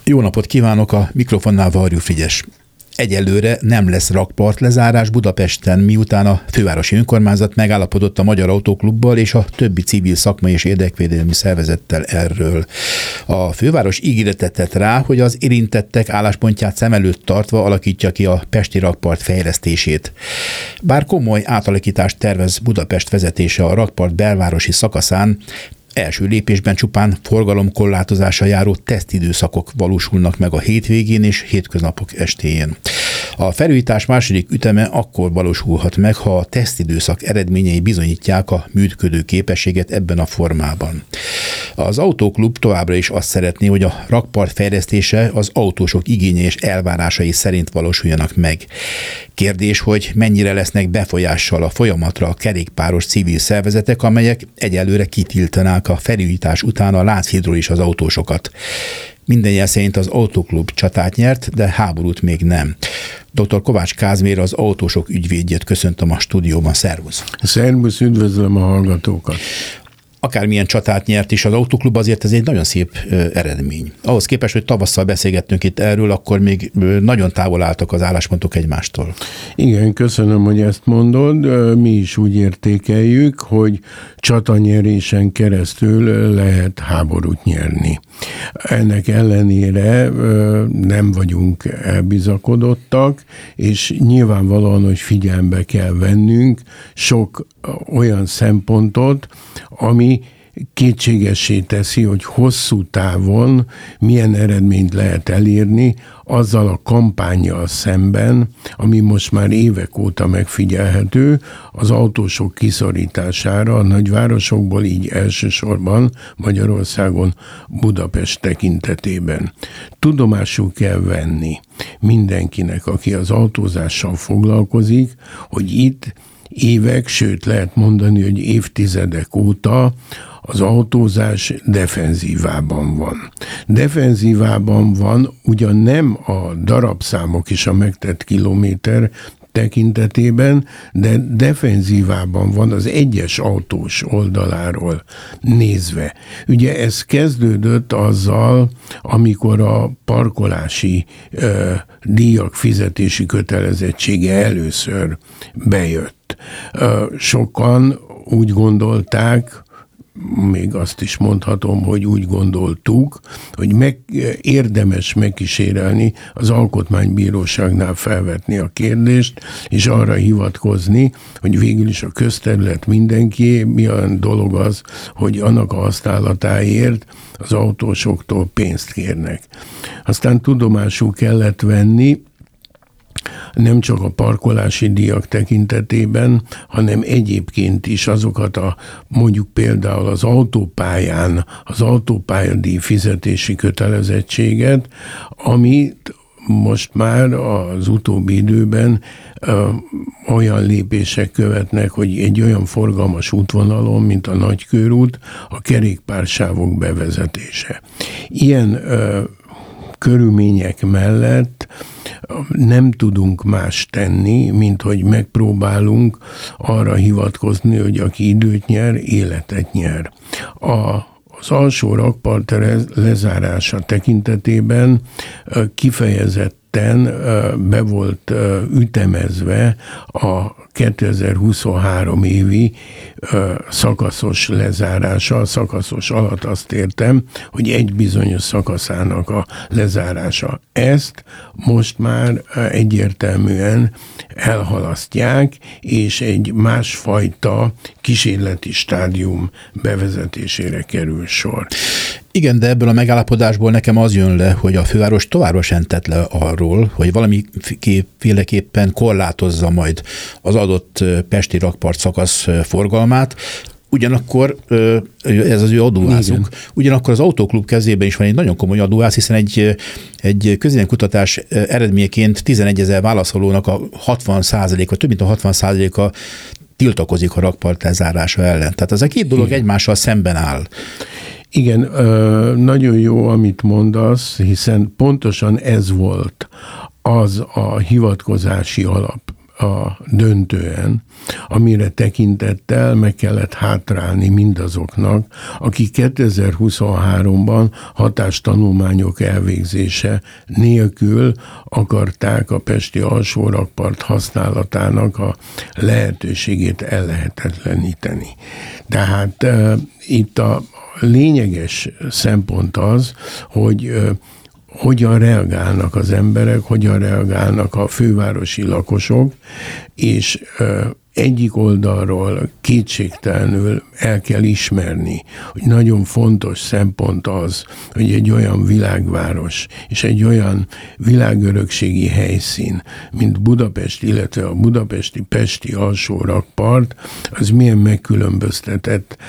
Jó napot kívánok, a mikrofonnál Varjú Frigyes. Egyelőre nem lesz rakpartlezárás Budapesten, miután a fővárosi önkormányzat megállapodott a Magyar Autóklubbal és a többi civil szakmai és érdekvédelmi szervezettel erről. A főváros ígéretet tett rá, hogy az érintettek álláspontját szem előtt tartva alakítja ki a pesti rakpart fejlesztését. Bár komoly átalakítást tervez Budapest vezetése a rakpart belvárosi szakaszán, első lépésben csupán forgalomkorlátozással járó tesztidőszakok valósulnak meg a hétvégén és hétköznapok estéjén. A felújítás második üteme akkor valósulhat meg, ha a tesztidőszak eredményei bizonyítják a működő képességet ebben a formában. Az Autóklub továbbra is azt szeretné, hogy a rakpart fejlesztése az autósok igénye és elvárásai szerint valósuljanak meg. Kérdés, hogy mennyire lesznek befolyással a folyamatra a kerékpáros civil szervezetek, amelyek egyelőre kitiltanák a felújítás után a Lánchídról is az autósokat. Minden jel szerint az Autóklub csatát nyert, de háborút még nem. Dr. Kovács Kázmér, az autósok ügyvédjét köszöntöm a stúdióban. Szervusz! Szervusz, üdvözlöm a hallgatókat! Akármilyen csatát nyert is az Autóklub, azért ez egy nagyon szép eredmény. Ahhoz képest, hogy tavasszal beszélgettünk itt erről, akkor még nagyon távol álltak az álláspontok egymástól. Igen, köszönöm, hogy ezt mondod. Mi is úgy értékeljük, hogy csatanyerésen keresztül lehet háborút nyerni. Ennek ellenére nem vagyunk elbizakodottak, és nyilvánvalóan, hogy figyelembe kell vennünk sok olyan szempontot, ami kétségessé teszi, hogy hosszú távon milyen eredményt lehet elérni azzal a kampánnyal szemben, ami most már évek óta megfigyelhető, az autósok kiszorítására a nagyvárosokból, így elsősorban Magyarországon Budapest tekintetében. Tudomásul kell venni mindenkinek, aki az autózással foglalkozik, hogy itt évek, sőt lehet mondani, hogy évtizedek óta az autózás defenzívában van. Defenzívában van ugyan nem a darabszámok és a megtett kilométer tekintetében, de defenzívában van az egyes autós oldaláról nézve. Ugye ez kezdődött azzal, amikor a parkolási díjak fizetési kötelezettsége először bejött. Sokan úgy gondolták, még azt is mondhatom, hogy úgy gondoltuk, hogy érdemes megkísérelni az Alkotmánybíróságnál felvetni a kérdést, és arra hivatkozni, hogy végül is a közterület mindenkié, mi olyan dolog az, hogy annak a használatáért az autósoktól pénzt kérnek. Aztán tudomásul kellett venni, nem csak a parkolási díjak tekintetében, hanem egyébként is azokat mondjuk például az autópályán, az autópályadíj fizetési kötelezettséget, amit most már az utóbbi időben olyan lépések követnek, hogy egy olyan forgalmas útvonalon, mint a Nagykörút, a kerékpársávok bevezetése. Ilyen körülmények mellett nem tudunk más tenni, mint hogy megpróbálunk arra hivatkozni, hogy aki időt nyer, életet nyer. Az alsó rakpart lezárása tekintetében kifejezetten be volt ütemezve a 2023 évi szakaszos lezárása. A szakaszos alatt azt értem, hogy egy bizonyos szakaszának a lezárása. Ezt most már egyértelműen elhalasztják, és egy másfajta kísérleti stádium bevezetésére kerül sor. Igen, de ebből a megállapodásból nekem az jön le, hogy a főváros továbbra sem tett le arról, hogy valamiféleképpen korlátozza majd az adott pesti rakpart szakasz forgalmát. Ugyanakkor ez az ő adóászuk. Ugyanakkor az Autóklub kezében is van egy nagyon komoly adóász, hiszen egy közvéleménykutatás eredményeként 11 000 válaszolónak a 60%-a, több mint a 60%-a tiltakozik a rakpart lezárása ellen. Tehát ez a két dolog egymással szemben áll. Igen, nagyon jó, amit mondasz, hiszen pontosan ez volt az a hivatkozási alap, döntően, amire tekintettel meg kellett hátrálni mindazoknak, akik 2023-ban hatástanulmányok elvégzése nélkül akarták a pesti alsórakpart használatának a lehetőségét ellehetetleníteni. Tehát itt a lényeges szempont az, hogy hogyan reagálnak az emberek, hogyan reagálnak a fővárosi lakosok, és egyik oldalról kétségtelenül el kell ismerni, hogy nagyon fontos szempont az, hogy egy olyan világváros és egy olyan világörökségi helyszín, mint Budapest, illetve a budapesti pesti alsórakpart, az milyen megkülönböztetett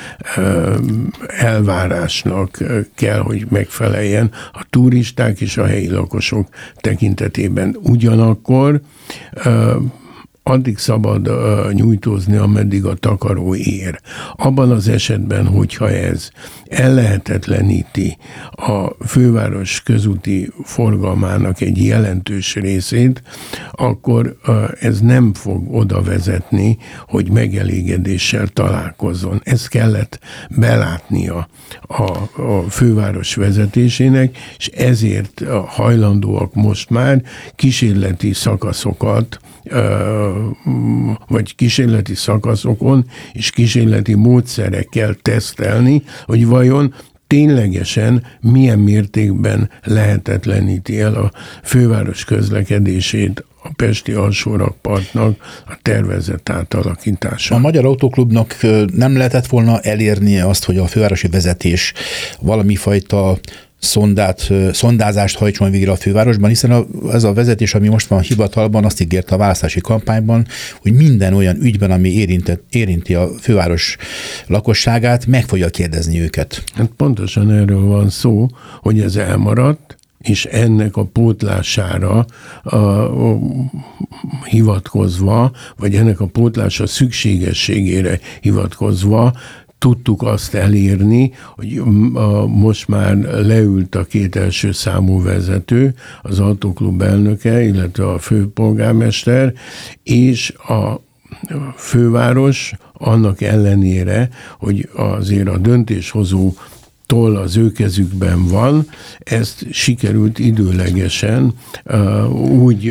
elvárásnak kell, hogy megfeleljen a turisták és a helyi lakosok tekintetében. Ugyanakkor addig szabad nyújtózni, ameddig a takaró ér. Abban az esetben, hogyha ez ellehetetleníti a főváros közúti forgalmának egy jelentős részét, akkor ez nem fog oda vezetni, hogy megelégedéssel találkozzon. Ezt kellett belátnia a főváros vezetésének, és ezért hajlandóak most már kísérleti szakaszokat, vagy kísérleti szakaszokon és kísérleti módszerekkel tesztelni, hogy vajon ténylegesen milyen mértékben lehetetleníti el a főváros közlekedését a pesti alsórakpartnak a tervezett átalakítása. A Magyar Autóklubnak nem lehetett volna elérnie azt, hogy a fővárosi vezetés valami fajta szondázást hajtson végre a fővárosban, hiszen ez a vezetés, ami most van hivatalban, azt ígérte a választási kampányban, hogy minden olyan ügyben, ami érinti a főváros lakosságát, meg fogja kérdezni őket. Hát pontosan erről van szó, hogy ez elmaradt, és ennek a pótlására hivatkozva, vagy ennek a pótlása szükségességére hivatkozva tudtuk azt elérni, hogy most már leült a két első számú vezető, az autóklub elnöke, illetve a főpolgármester, és a főváros annak ellenére, hogy azért a döntéshozó toll az ő kezükben van, ezt sikerült időlegesen úgy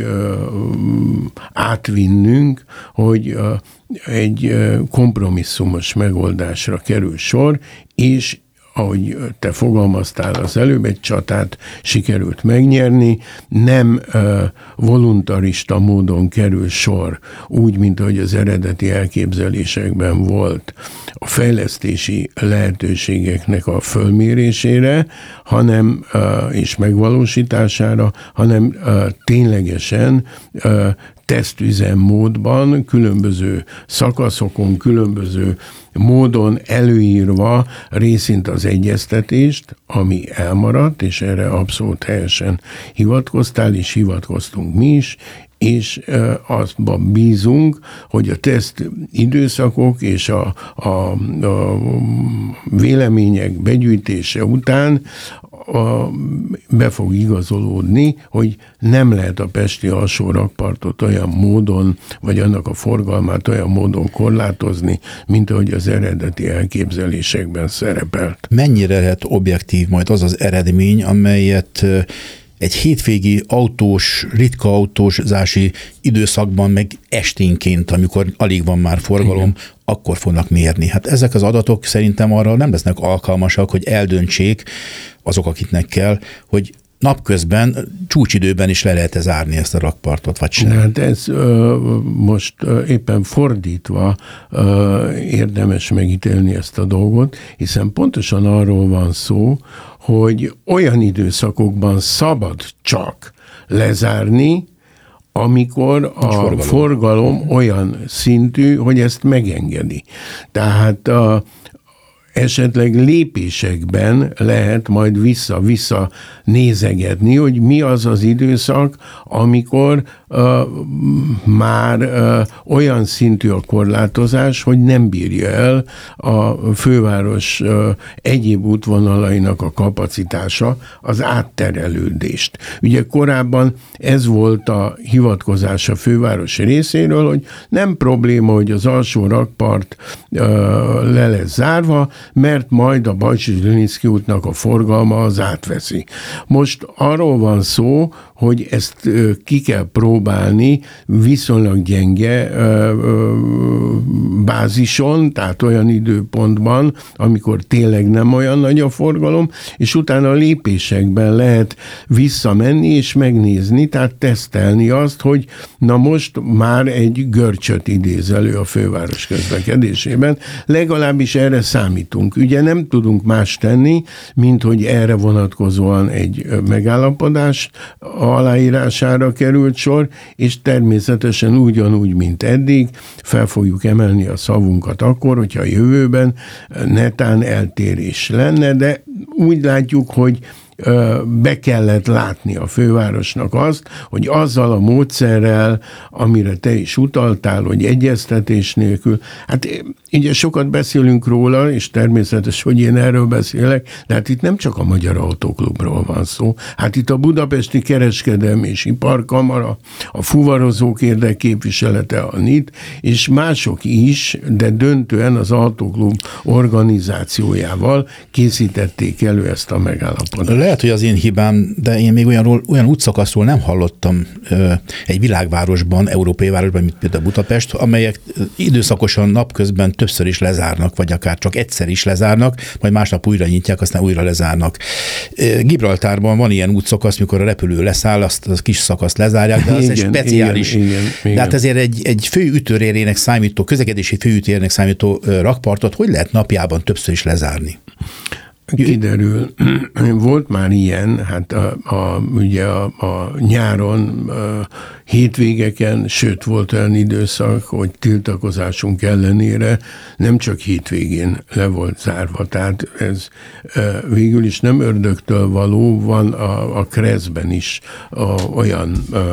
átvinnünk, hogy egy kompromisszumos megoldásra kerül sor, és ahogy te fogalmaztál az előbb, egy csatát sikerült megnyerni, nem voluntarista módon kerül sor, úgy, mint ahogy az eredeti elképzelésekben volt, a fejlesztési lehetőségeknek a fölmérésére, hanem és megvalósítására, hanem ténylegesen tesztüzemmódban, különböző szakaszokon, különböző módon előírva részint az egyeztetést, ami elmaradt, és erre abszolút helyesen hivatkoztál, és hivatkoztunk mi is, és azban bízunk, hogy a teszt időszakok és a vélemények begyűjtése után be fog igazolódni, hogy nem lehet a pesti alsórakpartot olyan módon, vagy annak a forgalmát olyan módon korlátozni, mint ahogy az eredeti elképzelésekben szerepelt. Mennyire lehet objektív majd az az eredmény, amelyet egy hétvégi ritka autózási időszakban, meg esténként, amikor alig van már forgalom, akkor fognak mérni. Hát ezek az adatok szerintem arra nem lesznek alkalmasak, hogy eldöntsék azok, akiknek kell, hogy napközben, csúcsidőben is le lehet zárni ezt a rakpartot, vagy sem? Hát ez most éppen fordítva érdemes megítélni ezt a dolgot, hiszen pontosan arról van szó, hogy olyan időszakokban szabad csak lezárni, amikor a forgalom olyan szintű, hogy ezt megengedi. Tehát esetleg lépésekben lehet majd vissza nézegetni, hogy mi az az időszak, amikor már olyan szintű a korlátozás, hogy nem bírja el a főváros egyéb útvonalainak a kapacitása az átterelődést. Ugye korábban ez volt a hivatkozás a főváros részéről, hogy nem probléma, hogy az alsó rakpart le lesz zárva, mert majd a Bajcsy-Zsilinszky útnak a forgalma az átveszi. Most arról van szó, hogy ezt ki kell próbálni viszonylag gyenge bázison, tehát olyan időpontban, amikor tényleg nem olyan nagy a forgalom, és utána a lépésekben lehet visszamenni és megnézni, tehát tesztelni azt, hogy na most már egy görcsöt idéz elő a főváros közlekedésében, legalábbis erre számítunk. Ugye nem tudunk más tenni, mint hogy erre vonatkozóan egy megállapodás aláírására került sor, és természetesen ugyanúgy, mint eddig, fel fogjuk emelni a szavunkat akkor, hogyha a jövőben netán eltérés lenne, de úgy látjuk, hogy be kellett látni a fővárosnak azt, hogy azzal a módszerrel, amire te is utaltál, hogy egyeztetés nélkül, hát ugye sokat beszélünk róla, és természetes, hogy én erről beszélek, de hát itt nem csak a Magyar Autóklubról van szó, hát itt a Budapesti Kereskedelmi és Iparkamara, a fuvarozók érdekképviselete, a NIT, és mások is, de döntően az Autóklub organizációjával készítették elő ezt a megállapodást. Lehet, hogy az én hibám, de én még olyan útszakaszról nem hallottam egy világvárosban, európai városban, mint például Budapest, amelyek időszakosan napközben többször is lezárnak, vagy akár csak egyszer is lezárnak, majd másnap újra nyitják, aztán újra lezárnak. Gibraltárban van ilyen útszakasz, mikor a repülő leszáll, azt a kis szakaszt lezárják, de az igen, egy speciális. Igen. De hát ezért egy főütőrérének számító, közlekedési főütőrének számító rakpartot hogy lehet napjában többször is lezárni? Kiderül. Volt már ilyen, hát ugye a nyáron, hétvégeken, sőt volt olyan időszak, hogy tiltakozásunk ellenére nem csak hétvégén le volt zárva, tehát ez végül is nem ördögtől való, van a KRESZ-ben is olyan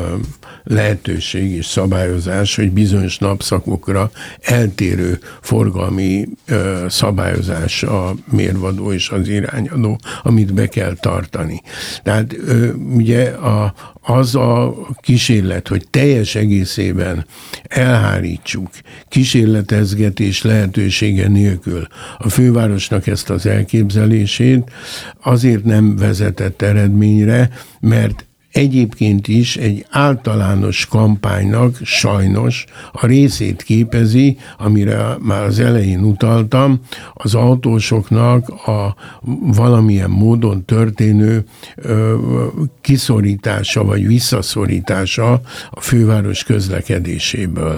lehetőség és szabályozás, hogy bizonyos napszakokra eltérő forgalmi szabályozás a mérvadó és az irányadó, amit be kell tartani. Tehát ugye az a kísérlet, hogy teljes egészében elhárítsuk kísérletezgetés lehetősége nélkül a fővárosnak ezt az elképzelését, azért nem vezetett eredményre, mert egyébként is egy általános kampánynak sajnos a részét képezi, amire már az elején utaltam, az autósoknak a valamilyen módon történő kiszorítása vagy visszaszorítása a főváros közlekedéséből.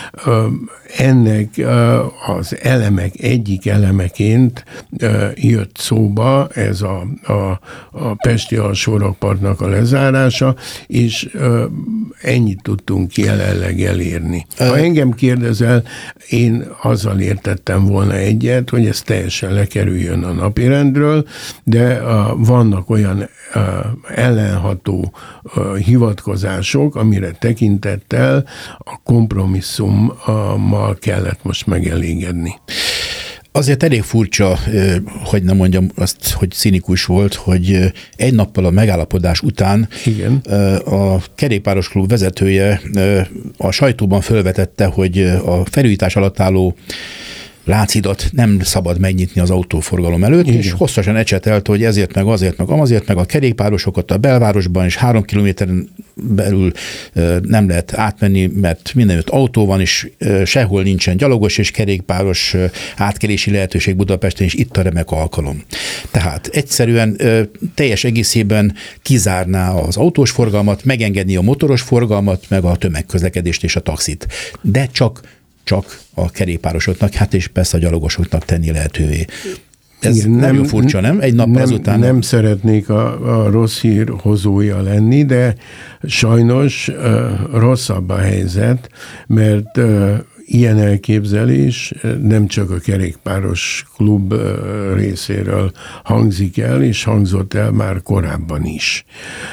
Ennek az elemek egyik elemeként jött szóba ez a pesti alsórakpartnak a lezárása, és ennyit tudtunk jelenleg elérni. Ha engem kérdezel, én azzal értettem volna egyet, hogy ez teljesen lekerüljön a napirendről, de vannak olyan ellenható hivatkozások, amire tekintettel a kompromisszummal kellett most megelégedni. Azért elég furcsa, hogy nem mondjam azt, hogy cinikus volt, hogy egy nappal a megállapodás után igen. A kerékpáros klub vezetője a sajtóban felvetette, hogy a felújítás alatt álló Lánchidat nem szabad megnyitni az autóforgalom előtt, igen. És hosszasan ecsetelt, hogy ezért meg azért meg amazért meg a kerékpárosokat a belvárosban és 3 kilométeren belül nem lehet átmenni, mert mindenütt autó van, és sehol nincsen gyalogos és kerékpáros átkelési lehetőség Budapesten, és itt a remek alkalom. Tehát egyszerűen teljes egészében kizárná az autós forgalmat, megengedni a motoros forgalmat, meg a tömegközlekedést és a taxit. De csak a kerékpárosoknak, hát és persze a gyalogosoknak tenni lehetővé. Ez igen, nagyon furcsa, nem? Egy nap azután. Nem szeretnék a rossz hír hozója lenni, de sajnos rosszabb a helyzet, mert ilyen elképzelés nem csak a kerékpáros klub részéről hangzik el, és hangzott el már korábban is.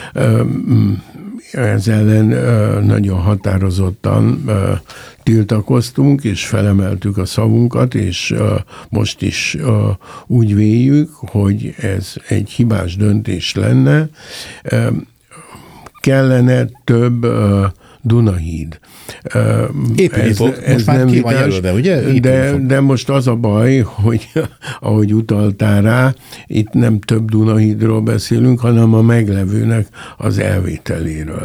Ez ellen nagyon határozottan tiltakoztunk, és felemeltük a szavunkat, és most is úgy véljük, hogy ez egy hibás döntés lenne. Kellene több Dunahíd. Épülni fog, most már ki van jelölve, ugye? De most az a baj, hogy ahogy utaltál rá, itt nem több Dunahídról beszélünk, hanem a meglevőnek az elvételéről.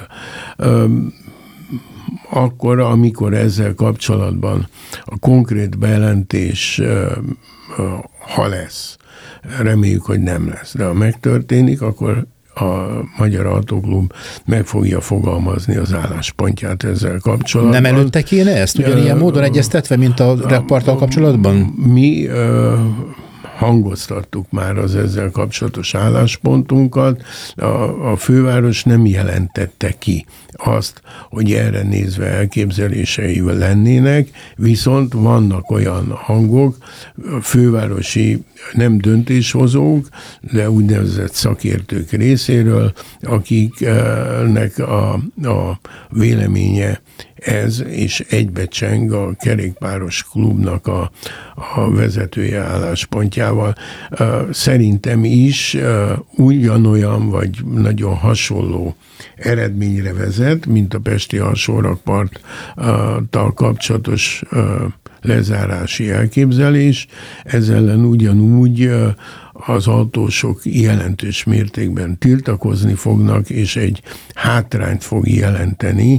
Akkor, amikor ezzel kapcsolatban a konkrét bejelentés, ha lesz, reméljük, hogy nem lesz, de ha megtörténik, akkor a Magyar Autóklub meg fogja fogalmazni az álláspontját ezzel kapcsolatban. Nem előtte kéne ezt ugyanilyen módon egyeztetve, mint a rakparttal kapcsolatban? Mi hangoztattuk már az ezzel kapcsolatos álláspontunkat. A főváros nem jelentette ki azt, hogy erre nézve elképzelései lennének, viszont vannak olyan hangok, fővárosi nem döntéshozók, de úgynevezett szakértők részéről, akiknek a véleménye ez, és egybecseng a kerékpáros klubnak a vezetője álláspontjával. Szerintem is ugyanolyan, vagy nagyon hasonló eredményre vezet, mint a pesti alsórakparttal kapcsolatos lezárási elképzelés. Ezzel ellen ugyanúgy az autósok jelentős mértékben tiltakozni fognak, és egy hátrányt fog jelenteni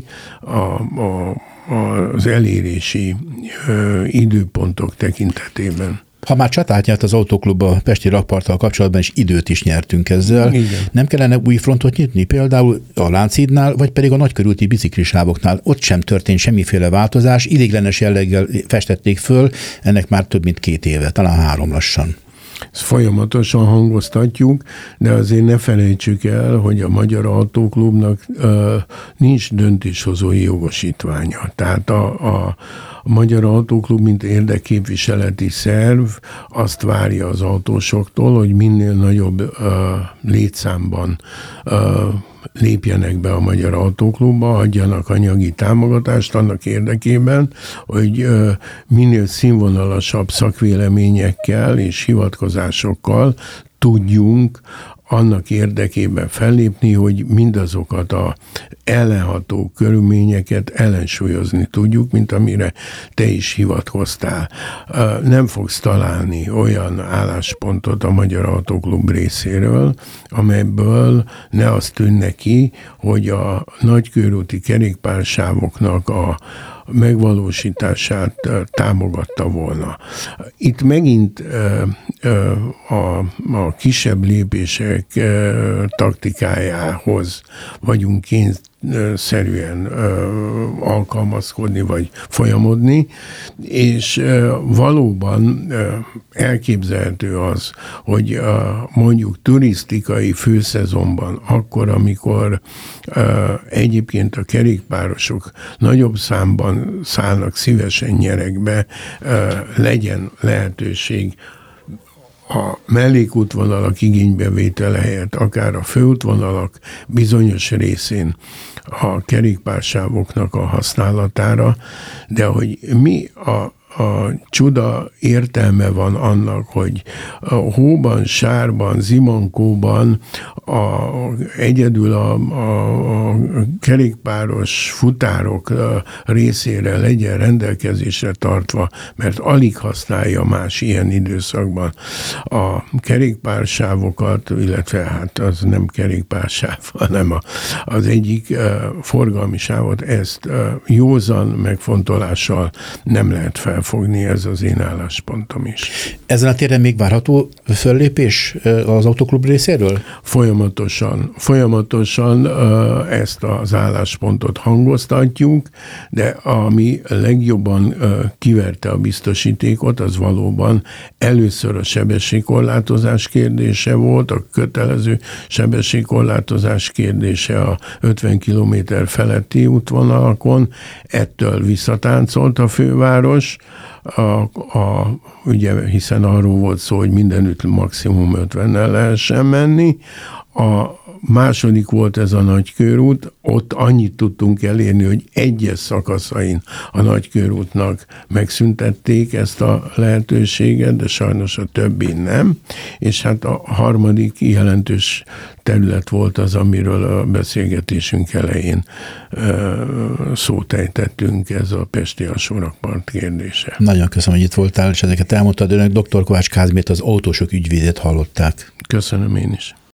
az elérési időpontok tekintetében. Ha már csatát nyert az Autóklub a pesti rakparttal kapcsolatban, és időt is nyertünk ezzel, igen, nem kellene új frontot nyitni? Például a Lánchídnál, vagy pedig a nagykörúti biciklisávoknál. Ott sem történt semmiféle változás, ideiglenes jelleggel festették föl, ennek már több mint 2 éve, talán 3 lassan. Ezt folyamatosan hangoztatjuk, de azért ne felejtsük el, hogy a Magyar Autóklubnak nincs döntéshozói jogosítványa. Tehát a Magyar Autóklub, mint érdekképviseleti szerv, azt várja az autósoktól, hogy minél nagyobb létszámban lépjenek be a Magyar Autóklubba, adjanak anyagi támogatást annak érdekében, hogy minél színvonalasabb szakvéleményekkel és hivatkozásokkal tudjunk annak érdekében fellépni, hogy mindazokat a ellenható körülményeket ellensúlyozni tudjuk, mint amire te is hivatkoztál. Nem fogsz találni olyan álláspontot a Magyar Autóklub részéről, amelyből ne az tűnne ki, hogy a nagykörúti kerékpársávoknak a megvalósítását támogatta volna. Itt megint a kisebb lépések taktikájához vagyunk kényszerűen alkalmazkodni, vagy folyamodni, és valóban elképzelhető az, hogy mondjuk turisztikai főszezonban, akkor, amikor egyébként a kerékpárosok nagyobb számban szállnak szívesen nyerekbe, legyen lehetőség a mellékútvonalak igénybevétele helyett, akár a főútvonalak bizonyos részén a kerékpársávoknak a használatára, de hogy mi a csuda értelme van annak, hogy a hóban, sárban, zimankóban egyedül a kerékpáros futárok részére legyen rendelkezésre tartva, mert alig használja más ilyen időszakban a kerékpársávokat, illetve hát az nem kerékpársáv, hanem az egyik forgalmi sávot, ezt józan megfontolással nem lehet felfogni. fogni, ez az én álláspontom is. Ezen a téren még várható föllépés az Autóklub részéről? Folyamatosan ezt az álláspontot hangoztatjuk, de ami legjobban kiverte a biztosítékot, az valóban először a sebességkorlátozás kérdése volt, a kötelező sebességkorlátozás kérdése a 50 km feletti útvonalakon, ettől visszatáncolt a főváros, ugye, hiszen arról volt szó, hogy mindenütt maximum 50-nel lehessen menni. A második volt ez a nagykörút, ott annyit tudtunk elérni, hogy egyes szakaszain a nagykörútnak megszüntették ezt a lehetőséget, de sajnos a többin nem. És hát a harmadik jelentős terület volt az, amiről a beszélgetésünk elején szót ejtettünk, ez a pesti alsórakpart kérdése. Nagyon köszönöm, hogy itt voltál, és ezeket elmondtad. Önök Dr. Kovács Kázmét, az autósok ügyvédét hallották. Köszönöm én is.